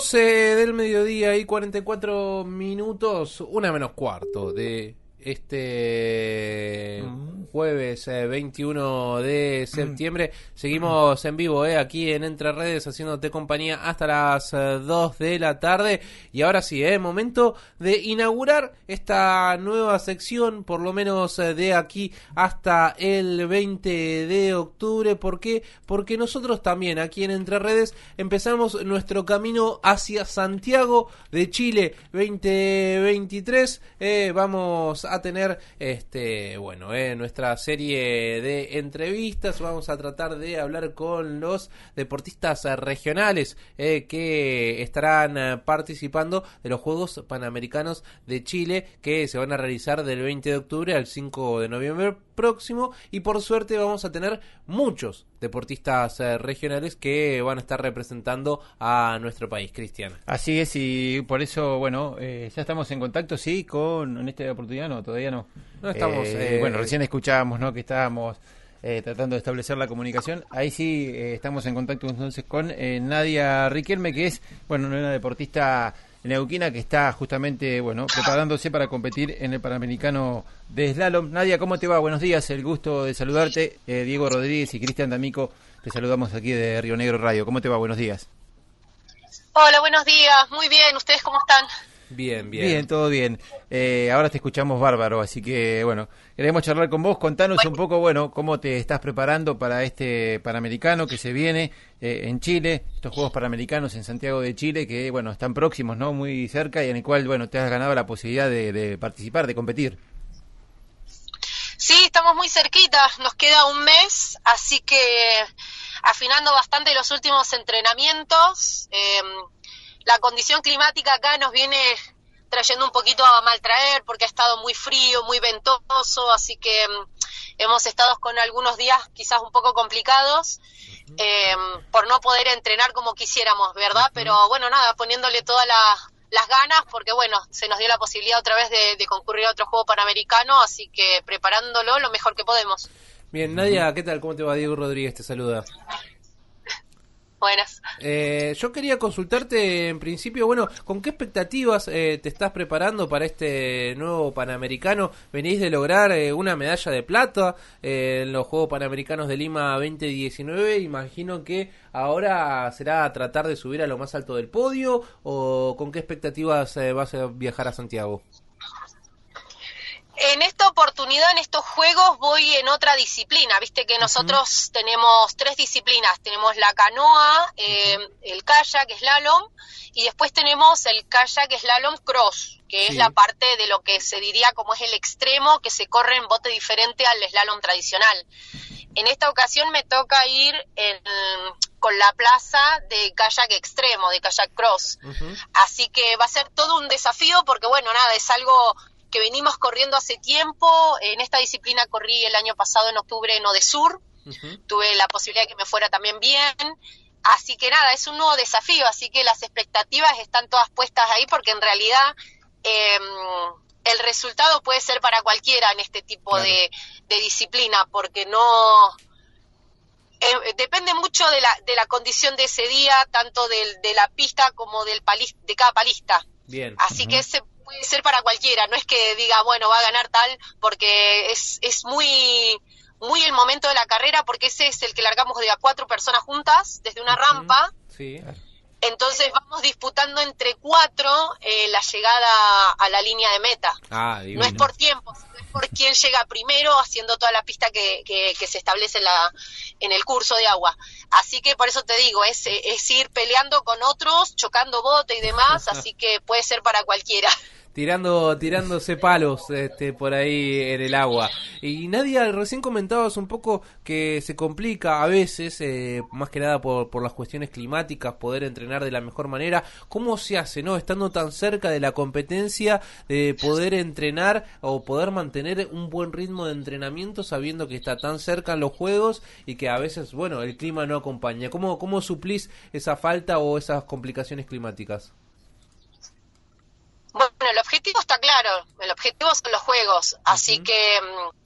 12 del mediodía y 44 minutos, 1:45 de este jueves 21 de septiembre. Seguimos en vivo aquí en Entre Redes, haciéndote compañía hasta las 2 de la tarde. Y ahora sí, momento de inaugurar esta nueva sección, por lo menos de aquí hasta el 20 de octubre. ¿Por qué? Porque nosotros también aquí en Entre Redes empezamos nuestro camino hacia Santiago de Chile 2023. Vamos a tener nuestra serie de entrevistas. Vamos a tratar de hablar con los deportistas regionales que estarán participando de los Juegos Panamericanos de Chile, que se van a realizar del 20 de octubre al 5 de noviembre próximo, y por suerte vamos a tener muchos deportistas regionales que van a estar representando a nuestro país, Cristian. Así es, y por eso, ya estamos en contacto, sí, en esta oportunidad no, todavía no. No estamos... recién escuchábamos, ¿no?, que estábamos tratando de establecer la comunicación. Ahí sí estamos en contacto entonces con Nadia Riquelme, que es, una deportista neuquina que está justamente, preparándose para competir en el Panamericano de Slalom. Nadia, ¿cómo te va? Buenos días, el gusto de saludarte. Diego Rodríguez y Cristian D'Amico, te saludamos aquí de Río Negro Radio. ¿Cómo te va? Buenos días. Hola, buenos días. Muy bien, ¿ustedes cómo están? Bien. Bien, todo bien. Ahora te escuchamos bárbaro, así que, queremos charlar con vos. Contanos un poco, cómo te estás preparando para este Panamericano que se viene en Chile, estos Juegos Panamericanos en Santiago de Chile, que, están próximos, ¿no?, muy cerca, y en el cual, te has ganado la posibilidad de participar, de competir. Sí, estamos muy cerquita, nos queda un mes, así que afinando bastante los últimos entrenamientos. La condición climática acá nos viene trayendo un poquito a mal traer, porque ha estado muy frío, muy ventoso, así que hemos estado con algunos días quizás un poco complicados, por no poder entrenar como quisiéramos, ¿verdad? Pero poniéndole todas las ganas, porque se nos dio la posibilidad otra vez de concurrir a otro juego panamericano, así que preparándolo lo mejor que podemos. Bien, Nadia, ¿qué tal? ¿Cómo te va? Diego Rodríguez te saluda. Buenas. Yo quería consultarte en principio, ¿con qué expectativas te estás preparando para este nuevo Panamericano? Venís de lograr una medalla de plata en los Juegos Panamericanos de Lima 2019. Imagino que ahora será tratar de subir a lo más alto del podio, ¿o con qué expectativas vas a viajar a Santiago? En esta oportunidad, en estos juegos, voy en otra disciplina. Viste que nosotros tenemos 3 disciplinas. Tenemos la canoa, el kayak, slalom, y después tenemos el kayak, slalom, cross, que es la parte de lo que se diría como es el extremo, que se corre en bote diferente al slalom tradicional. En esta ocasión me toca ir con la plaza de kayak extremo, de kayak cross. Así que va a ser todo un desafío porque, es algo que venimos corriendo hace tiempo. En esta disciplina corrí el año pasado en octubre en Odesur, tuve la posibilidad de que me fuera también bien, así que es un nuevo desafío, así que las expectativas están todas puestas ahí, porque en realidad el resultado puede ser para cualquiera en este tipo de disciplina, porque no... depende mucho de la condición de ese día, tanto de la pista como de cada palista. Bien. Así que ese puede ser para cualquiera, no es que diga, va a ganar tal, porque es muy muy el momento de la carrera, porque ese es el que largamos de a 4 personas juntas, desde una rampa. Sí. Entonces vamos disputando entre 4 la llegada a la línea de meta. No es por tiempo, sino es por quién llega primero, haciendo toda la pista que se establece en el curso de agua. Así que por eso te digo, es ir peleando con otros, chocando bote y demás, así que puede ser para cualquiera. Tirándose palos por ahí en el agua. Y Nadia, recién comentabas un poco que se complica a veces, más que nada por las cuestiones climáticas, poder entrenar de la mejor manera. ¿Cómo se hace, estando tan cerca de la competencia, de poder entrenar o poder mantener un buen ritmo de entrenamiento sabiendo que está tan cerca en los juegos y que a veces, el clima no acompaña? ¿Cómo suplís esa falta o esas complicaciones climáticas? Bueno, el objetivo está claro, el objetivo son los juegos, así que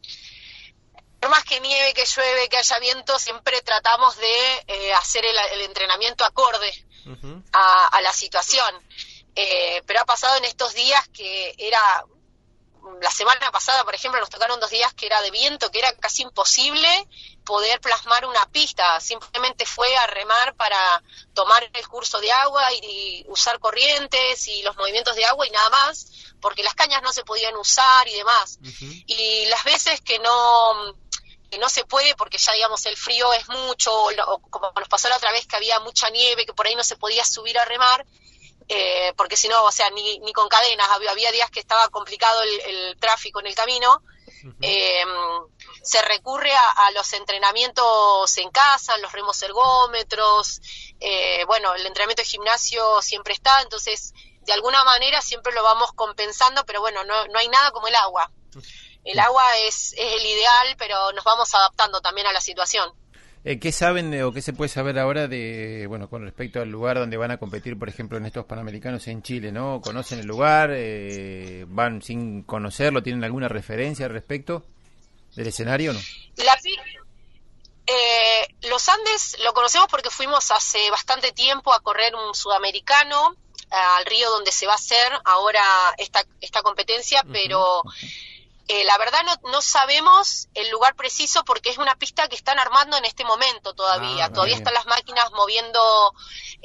por más que nieve, que llueve, que haya viento, siempre tratamos de hacer el entrenamiento acorde a la situación. Pero ha pasado en estos días que era... La semana pasada, por ejemplo, nos tocaron 2 días que era de viento, que era casi imposible poder plasmar una pista. Simplemente fue a remar para tomar el curso de agua y usar corrientes y los movimientos de agua y nada más, porque las cañas no se podían usar y demás. Y las veces que no se puede, porque ya digamos el frío es mucho, o como nos pasó la otra vez que había mucha nieve, que por ahí no se podía subir a remar, porque si no, o sea, ni con cadenas, había días que estaba complicado el tráfico en el camino. Se recurre a los entrenamientos en casa, los remos ergómetros, bueno, el entrenamiento de gimnasio siempre está, entonces de alguna manera siempre lo vamos compensando, pero bueno, no hay nada como el agua. El agua es el ideal, pero nos vamos adaptando también a la situación. ¿Qué saben o qué se puede saber ahora de, bueno, con respecto al lugar donde van a competir, por ejemplo, en estos Panamericanos en Chile, ¿no? ¿Conocen el lugar? ¿Van sin conocerlo? ¿Tienen alguna referencia al respecto del escenario o no? Los Andes lo conocemos porque fuimos hace bastante tiempo a correr un sudamericano al río donde se va a hacer ahora esta competencia, pero... la verdad no sabemos el lugar preciso porque es una pista que están armando en este momento todavía. Todavía están las máquinas moviendo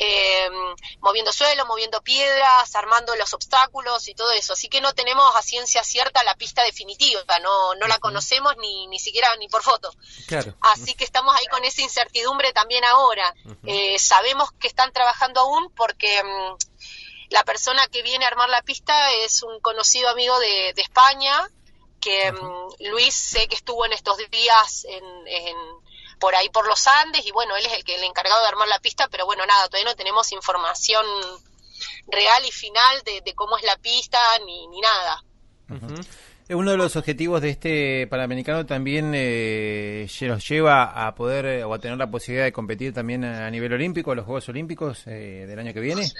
suelo, moviendo piedras, armando los obstáculos y todo eso. Así que no tenemos a ciencia cierta la pista definitiva, no la conocemos ni siquiera ni por foto. Claro. Así que estamos ahí con esa incertidumbre también ahora. Sabemos que están trabajando aún porque... la persona que viene a armar la pista es un conocido amigo de España, que Luis sé que estuvo en estos días por ahí por los Andes y bueno, él es el encargado de armar la pista, pero bueno, nada, todavía no tenemos información real y final de cómo es la pista ni nada. Uno de los objetivos de este Panamericano también los lleva a poder o a tener la posibilidad de competir también a nivel olímpico, los Juegos Olímpicos del año que viene.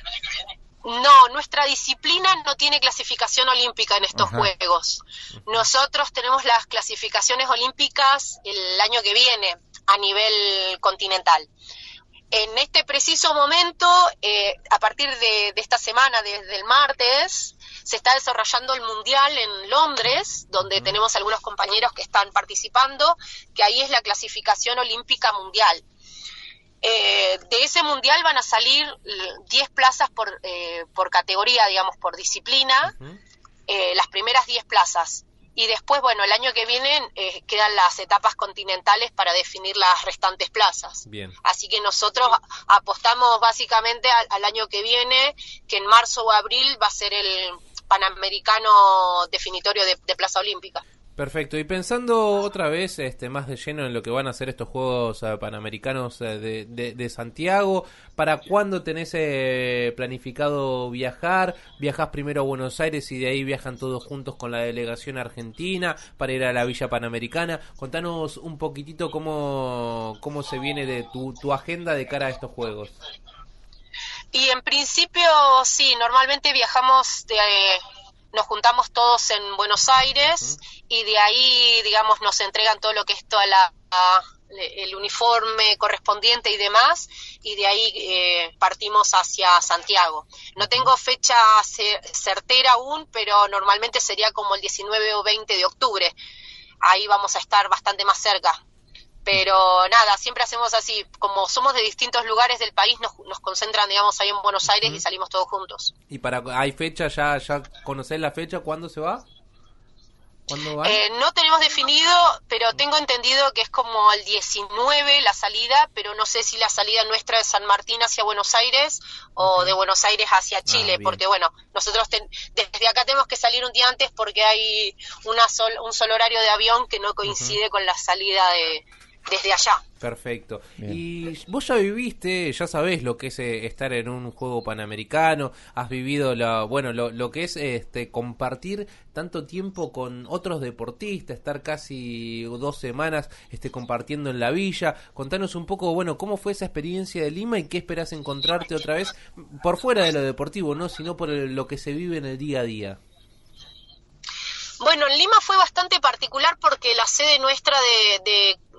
No, nuestra disciplina no tiene clasificación olímpica en estos Juegos. Nosotros tenemos las clasificaciones olímpicas el año que viene a nivel continental. En este preciso momento, a partir de esta semana, desde el martes, se está desarrollando el Mundial en Londres, donde tenemos algunos compañeros que están participando, que ahí es la clasificación olímpica mundial. De ese mundial van a salir 10 plazas por categoría, digamos, por disciplina, las primeras 10 plazas. Y después, bueno, el año que viene quedan las etapas continentales para definir las restantes plazas. Bien. Así que nosotros apostamos básicamente al año que viene, que en marzo o abril va a ser el Panamericano definitorio de plaza olímpica. Perfecto, y pensando otra vez más de lleno en lo que van a ser estos Juegos Panamericanos de Santiago, ¿para cuándo tenés planificado viajar? ¿Viajás primero a Buenos Aires y de ahí viajan todos juntos con la delegación argentina para ir a la Villa Panamericana? Contanos un poquitito cómo se viene de tu agenda de cara a estos Juegos. Y en principio, sí, normalmente viajamos nos juntamos todos en Buenos Aires y de ahí, digamos, nos entregan todo lo que es toda el uniforme correspondiente y demás, y de ahí partimos hacia Santiago. No tengo fecha certera aún, pero normalmente sería como el 19 o 20 de octubre. Ahí vamos a estar bastante más cerca. Pero nada, siempre hacemos así, como somos de distintos lugares del país, nos concentran, digamos, ahí en Buenos Aires y salimos todos juntos. ¿Y hay fecha, ya conocés la fecha, cuándo se va? ¿Cuándo va? No tenemos definido, pero tengo entendido que es como el 19 la salida, pero no sé si la salida nuestra de San Martín hacia Buenos Aires o de Buenos Aires hacia Chile, porque bueno, nosotros desde acá tenemos que salir un día antes porque hay un solo horario de avión que no coincide con la salida desde allá. Perfecto. Bien. Y vos ya viviste, ya sabés lo que es estar en un juego panamericano, has vivido lo que es compartir tanto tiempo con otros deportistas, estar casi 2 semanas compartiendo en la villa. Contanos un poco, cómo fue esa experiencia de Lima y qué esperás encontrarte otra vez por fuera de lo deportivo, no, sino por lo que se vive en el día a día. Bueno, en Lima fue bastante particular porque la sede nuestra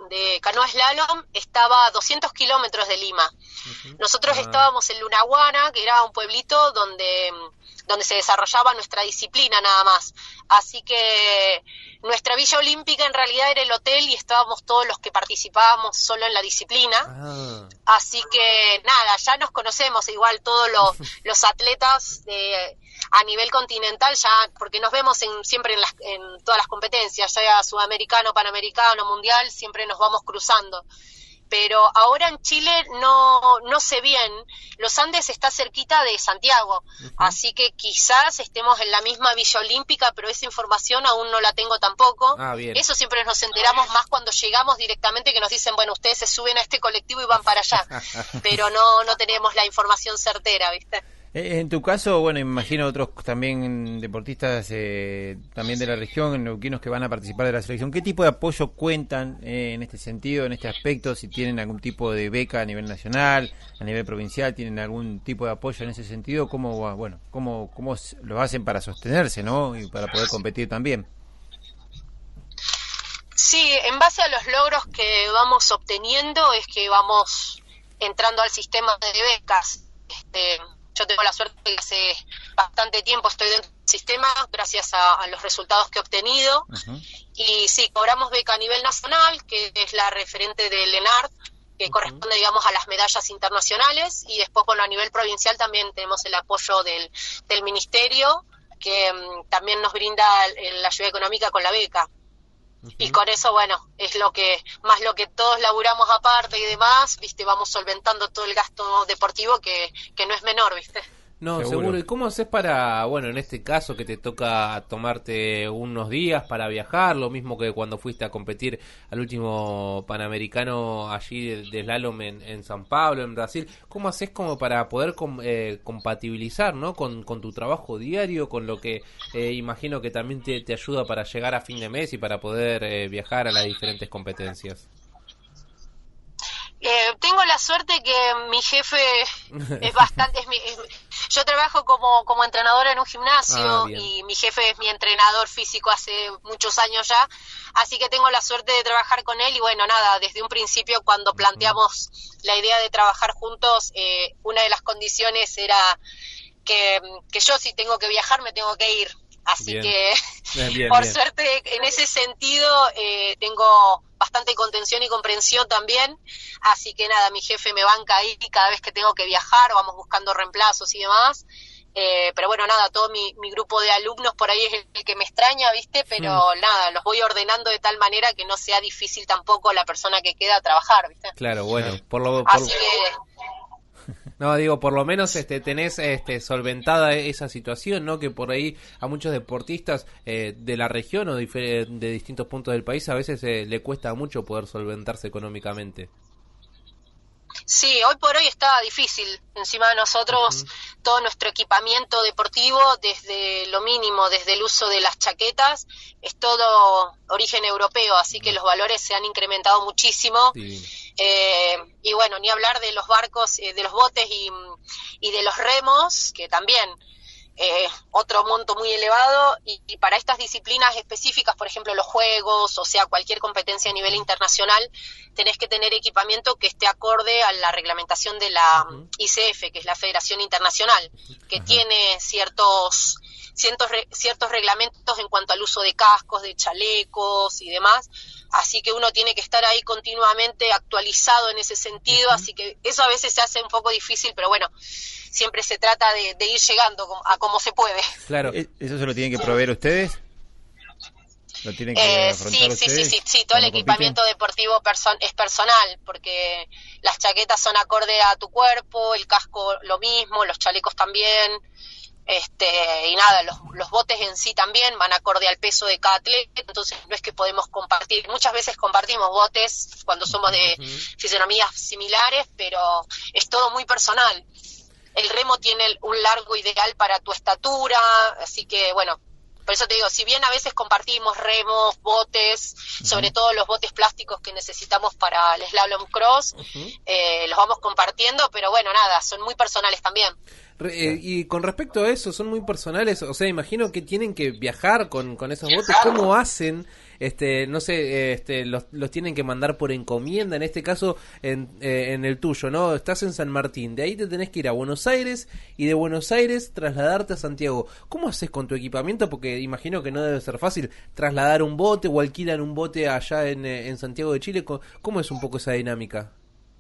de canoa slalom estaba a 200 kilómetros de Lima. Nosotros estábamos en Lunahuana, que era un pueblito donde se desarrollaba nuestra disciplina nada más. Así que nuestra Villa Olímpica en realidad era el hotel y estábamos todos los que participábamos solo en la disciplina. Así que nada, ya nos conocemos igual todos los atletas a nivel continental, ya porque nos vemos siempre en todas las competencias, ya sudamericano, panamericano, mundial, siempre nos vamos cruzando. Pero ahora en Chile no sé bien, los Andes está cerquita de Santiago, así que quizás estemos en la misma Villa Olímpica, pero esa información aún no la tengo tampoco. Bien. Eso siempre nos enteramos más cuando llegamos directamente, que nos dicen, bueno, ustedes se suben a este colectivo y van para allá, pero no tenemos la información certera, ¿viste? En tu caso, bueno, imagino otros también deportistas también de la región, neuquinos que van a participar de la selección. ¿Qué tipo de apoyo cuentan en este sentido, en este aspecto? Si tienen algún tipo de beca a nivel nacional, a nivel provincial, ¿tienen algún tipo de apoyo en ese sentido? ¿Cómo lo hacen para sostenerse, ¿no? Y para poder competir también. Sí, en base a los logros que vamos obteniendo es que vamos entrando al sistema de becas. Yo tengo la suerte de que hace bastante tiempo estoy dentro del sistema gracias a los resultados que he obtenido. Y sí, cobramos beca a nivel nacional, que es la referente del ENARD, que corresponde, digamos, a las medallas internacionales. Y después, bueno, a nivel provincial también tenemos el apoyo del ministerio, que también nos brinda la ayuda económica con la beca. Y con eso, bueno, es lo que todos laburamos aparte y demás, viste, vamos solventando todo el gasto deportivo que no es menor, viste. No, seguro. ¿Y cómo haces para, bueno, en este caso que te toca tomarte unos días para viajar, lo mismo que cuando fuiste a competir al último Panamericano allí de slalom en San Pablo, en Brasil? ¿Cómo haces como para poder compatibilizar, ¿no? con tu trabajo diario, con lo que imagino que también te ayuda para llegar a fin de mes y para poder viajar a las diferentes competencias? Tengo la suerte que mi jefe es bastante... yo trabajo como entrenadora en un gimnasio y mi jefe es mi entrenador físico hace muchos años ya, así que tengo la suerte de trabajar con él y bueno, nada, desde un principio cuando planteamos la idea de trabajar juntos, una de las condiciones era que yo si tengo que viajar me tengo que ir. Así que, por suerte, en ese sentido, tengo bastante contención y comprensión también. Así que nada, mi jefe me banca ahí cada vez que tengo que viajar, vamos buscando reemplazos y demás. Pero bueno, nada, todo mi grupo de alumnos por ahí es el que me extraña, ¿viste? Pero nada, los voy ordenando de tal manera que no sea difícil tampoco la persona que queda a trabajar, ¿viste? Claro, bueno, Así que... No, digo, por lo menos tenés solventada esa situación, ¿no? Que por ahí a muchos deportistas de la región o de distintos puntos del país a veces le cuesta mucho poder solventarse económicamente. Sí, hoy por hoy está difícil. Encima de nosotros, todo nuestro equipamiento deportivo, desde lo mínimo, desde el uso de las chaquetas, es todo origen europeo, así que los valores se han incrementado muchísimo. Sí. Y bueno, ni hablar de los barcos, de los botes y de los remos, que también otro monto muy elevado, y para estas disciplinas específicas, por ejemplo los juegos, o sea, cualquier competencia a nivel internacional, tenés que tener equipamiento que esté acorde a la reglamentación de la ICF, que es la Federación Internacional, que tiene ciertos reglamentos en cuanto al uso de cascos, de chalecos y demás, así que uno tiene que estar ahí continuamente actualizado en ese sentido, así que eso a veces se hace un poco difícil, pero bueno, siempre se trata de ir llegando a como se puede. Claro. ¿Eso se lo tienen que proveer ustedes? ¿Lo tienen que afrontar ustedes? Sí, todo el equipamiento deportivo es personal, porque las chaquetas son acorde a tu cuerpo, el casco lo mismo, los chalecos también. Y nada, los botes en sí también van acorde al peso de cada atleta, entonces no es que podemos compartir, muchas veces compartimos botes cuando somos de fisonomías similares, pero es todo muy personal. El remo tiene un largo ideal para tu estatura, así que bueno, por eso te digo, si bien a veces compartimos remos, botes, sobre todo los botes plásticos que necesitamos para el slalom cross, los vamos compartiendo, pero bueno, nada, son muy personales también. Y con respecto a eso, son muy personales, o sea, imagino que tienen que viajar con esos botes. ¿Cómo hacen no sé, los tienen que mandar por encomienda, en este caso en el tuyo, ¿no? Estás en San Martín, de ahí te tenés que ir a Buenos Aires y de Buenos Aires trasladarte a Santiago. ¿Cómo haces con tu equipamiento? Porque imagino que no debe ser fácil trasladar un bote o alquilan un bote allá en Santiago de Chile. ¿Cómo es un poco esa dinámica?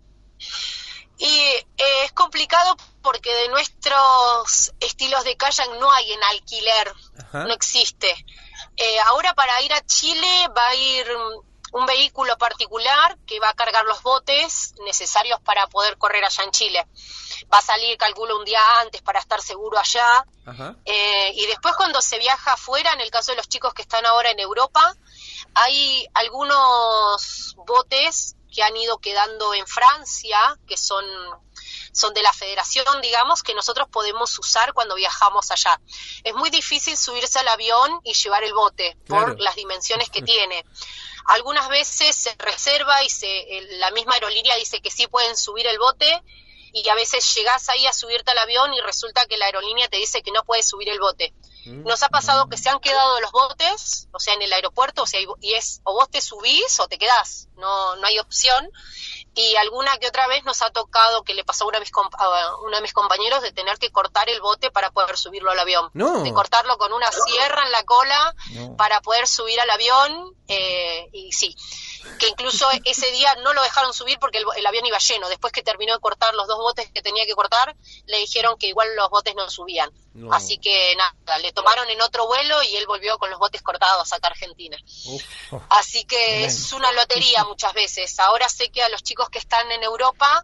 Y es complicado porque de nuestros estilos de kayak no hay en alquiler, Ajá. no existe. Ahora para ir a Chile va a ir un vehículo particular que va a cargar los botes necesarios para poder correr allá en Chile. Va a salir, calculo, un día antes para estar seguro allá. Ajá. Y después cuando se viaja afuera, en el caso de los chicos que están ahora en Europa, hay algunos botes que han ido quedando en Francia, que son de la federación, digamos, que nosotros podemos usar cuando viajamos allá. Es muy difícil subirse al avión y llevar el bote, claro, por las dimensiones que tiene. Algunas veces se reserva y la misma aerolínea dice que sí pueden subir el bote, y a veces llegás ahí a subirte al avión y resulta que la aerolínea te dice que no puedes subir el bote. Nos ha pasado que se han quedado los botes, o sea, en el aeropuerto, o sea, y es o vos te subís o te quedás, no hay opción. Y alguna que otra vez nos ha tocado, que le pasó a uno de mis compañeros, de tener que cortar el bote para poder subirlo al avión. No. De cortarlo con una sierra en la cola para poder subir al avión, y sí. Que incluso ese día no lo dejaron subir porque el avión iba lleno. Después que terminó de cortar los 2 botes que tenía que cortar, le dijeron que igual los botes no subían. No. Así que nada, le tomaron en otro vuelo y él volvió con los botes cortados acá a Argentina. Así que es una lotería muchas veces. Ahora sé que a los chicos que están en Europa,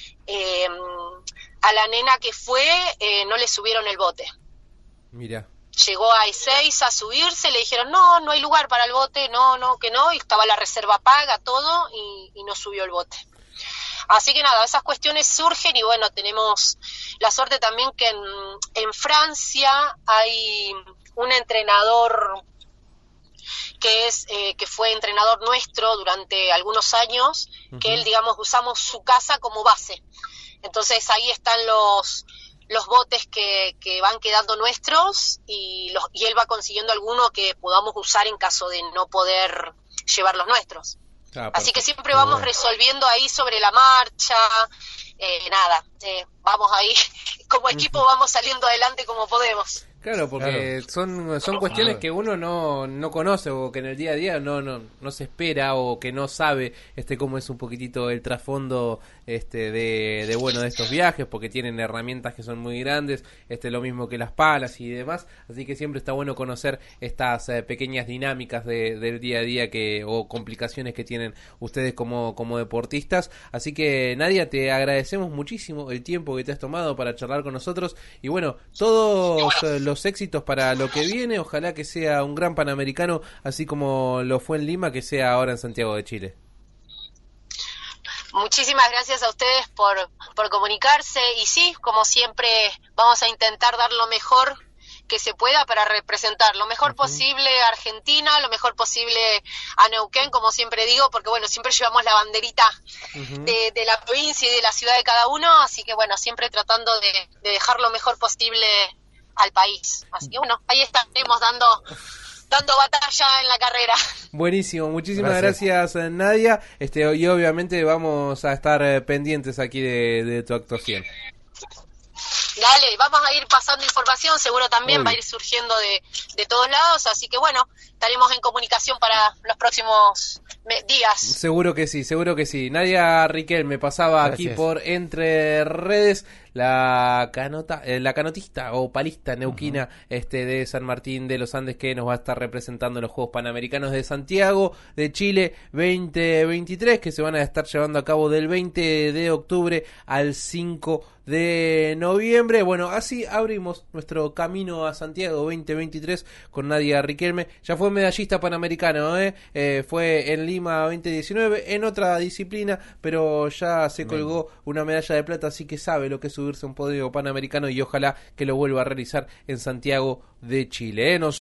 a la nena que fue, no le subieron el bote. Mira. Llegó a Ezeiza a subirse, le dijeron no hay lugar para el bote, que no, y estaba la reserva paga, todo, y no subió el bote. Así que nada, esas cuestiones surgen y bueno, tenemos la suerte también que en Francia hay un entrenador que fue entrenador nuestro durante algunos años, que él, digamos, usamos su casa como base. Entonces ahí están los botes que van quedando nuestros y él va consiguiendo alguno que podamos usar en caso de no poder llevar los nuestros. Así que siempre vamos resolviendo ahí sobre la marcha, vamos ahí, como equipo vamos saliendo adelante como podemos. Claro, porque son cuestiones que uno no conoce o que en el día a día no se espera o que no sabe cómo es un poquitito el trasfondo de estos viajes, porque tienen herramientas que son muy grandes, lo mismo que las palas y demás, así que siempre está bueno conocer estas pequeñas dinámicas del día a día o complicaciones que tienen ustedes como deportistas. Así que Nadia, te agradecemos muchísimo el tiempo que te has tomado para charlar con nosotros y bueno, todos los éxitos para lo que viene, ojalá que sea un gran Panamericano, así como lo fue en Lima, que sea ahora en Santiago de Chile. Muchísimas gracias a ustedes por comunicarse y sí, como siempre vamos a intentar dar lo mejor que se pueda para representar lo mejor posible a Argentina, lo mejor posible a Neuquén, como siempre digo, porque bueno, siempre llevamos la banderita de la provincia y de la ciudad de cada uno, así que bueno, siempre tratando de dejar lo mejor posible al país. Así que bueno, ahí estaremos dando batalla en la carrera. Buenísimo, muchísimas gracias Nadia, y obviamente vamos a estar pendientes aquí de tu actuación. Dale, vamos a ir pasando información, seguro también va a ir surgiendo de todos lados, así que bueno, estaremos en comunicación para los próximos días. Seguro que sí. Nadia Riquelme pasaba aquí por Entre Redes, la canotista o palista neuquina de San Martín de los Andes, que nos va a estar representando en los Juegos Panamericanos de Santiago de Chile 2023, que se van a estar llevando a cabo del 20 de octubre al 5 de noviembre. Bueno, así abrimos nuestro camino a Santiago 2023 con Nadia Riquelme. Ya fue medallista panamericano, fue en Lima 2019 en otra disciplina, pero ya se colgó una medalla de plata, así que sabe lo que es subirse a un podio panamericano y ojalá que lo vuelva a realizar en Santiago de Chile.